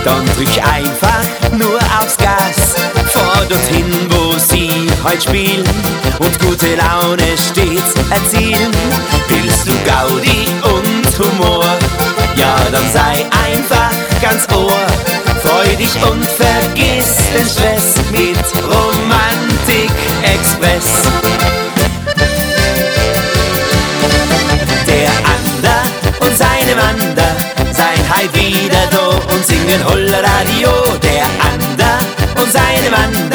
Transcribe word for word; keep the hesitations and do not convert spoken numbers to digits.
Dann drück einfach nur aufs Gas, fahr dorthin, wo sie heute spielen und gute Laune stets erzielen. Willst du Gaudi und Humor? Ja, dann sei einfach ganz Ohr. Freu dich und vergiss den Stress mit Romantik Express. Der Ander und seine Wander seien halt wieder da und singen Holleradio. Der Ander und seine Wander